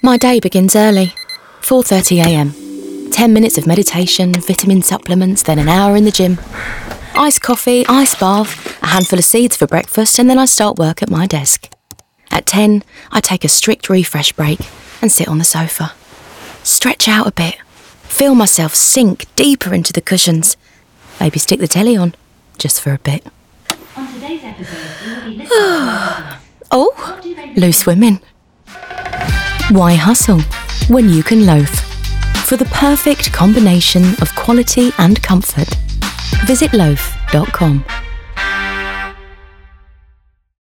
My day begins early, 4:30am. 10 minutes of meditation, vitamin supplements, then an hour in the gym. Iced coffee, ice bath, a handful of seeds for breakfast, and then I start work at my desk. At 10, I take a strict refresh break and sit on the sofa. Stretch out a bit, feel myself sink deeper into the cushions. Maybe stick the telly on, just for a bit. On today's episode, we will be listening Oh, loose women. Why hustle when you can loaf? For the perfect combination of quality and comfort, visit loaf.com.